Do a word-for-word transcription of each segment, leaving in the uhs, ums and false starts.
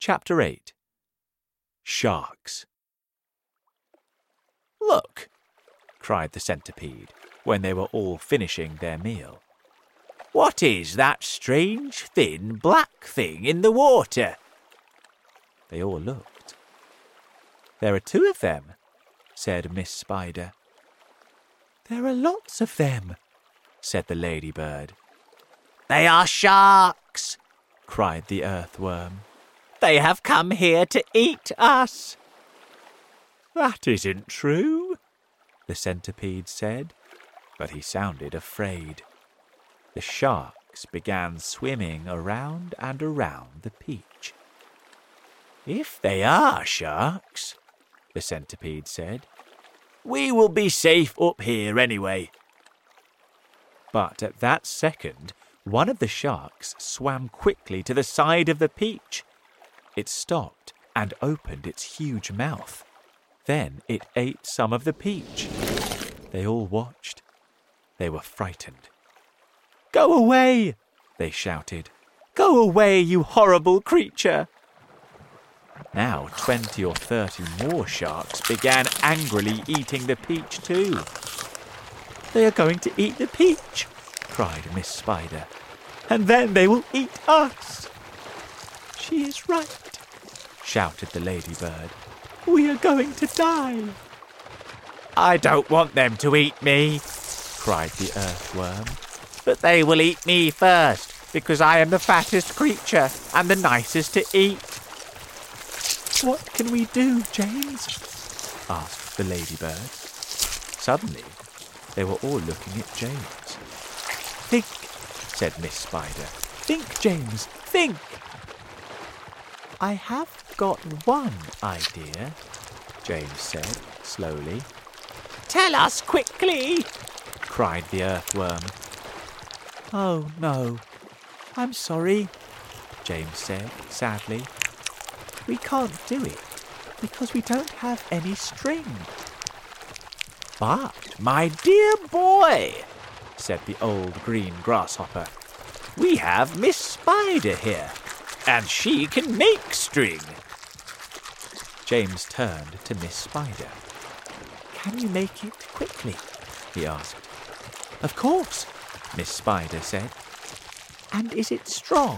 Chapter eight. Sharks. "Look!" cried the centipede when they were all finishing their meal. "What is that strange, thin, black thing in the water?" They all looked. "There are two of them," said Miss Spider. "There are lots of them," said the ladybird. "They are sharks!" cried the earthworm. "They have come here to eat us." "That isn't true," the centipede said, but he sounded afraid. The sharks began swimming around and around the peach. "If they are sharks," the centipede said, "we will be safe up here anyway." But at that second, one of the sharks swam quickly to the side of the peach. It stopped and opened its huge mouth. Then it ate some of the peach. They all watched. They were frightened. "Go away!" they shouted. "Go away, you horrible creature!" Now twenty or thirty more sharks began angrily eating the peach too. "They are going to eat the peach," cried Miss Spider, "and then they will eat us." "She is right," shouted the ladybird. "We are going to die." "I don't want them to eat me," cried the earthworm, "but they will eat me first, because I am the fattest creature and the nicest to eat." "What can we do, James?" asked the ladybird. Suddenly, they were all looking at James. "Think," said Miss Spider. "Think, James, think." "I have got one idea," James said slowly. "Tell us quickly," cried the earthworm. "Oh, no, I'm sorry," James said sadly. "We can't do it because we don't have any string." "But, my dear boy," said the old green grasshopper, "we have Miss Spider here, and she can make string." James turned to Miss Spider. "Can you make it quickly?" he asked. "Of course," Miss Spider said. "And is it strong?"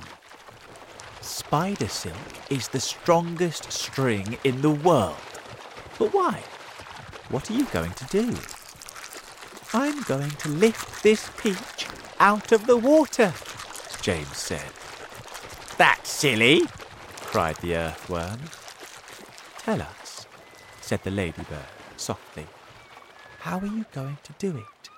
"Spider silk is the strongest string in the world." "But why? What are you going to do?" "I'm going to lift this peach out of the water," James said. "That's silly," cried the earthworm. "Tell us," said the ladybird softly. "How are you going to do it?"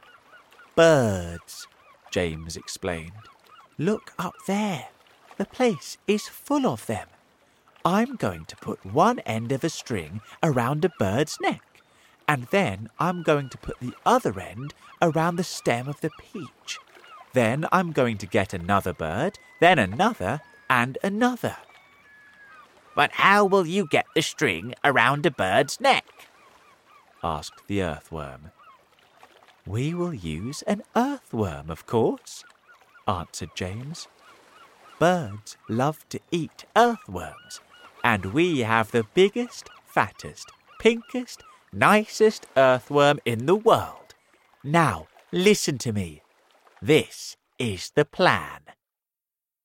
"Birds," James explained. "Look up there. The place is full of them. I'm going to put one end of a string around a bird's neck, and then I'm going to put the other end around the stem of the peach. Then I'm going to get another bird, then another, and another." "But how will you get the string around a bird's neck?" asked the earthworm. "We will use an earthworm, of course," answered James. "Birds love to eat earthworms, and we have the biggest, fattest, pinkest, nicest earthworm in the world. Now, listen to me. This is the plan."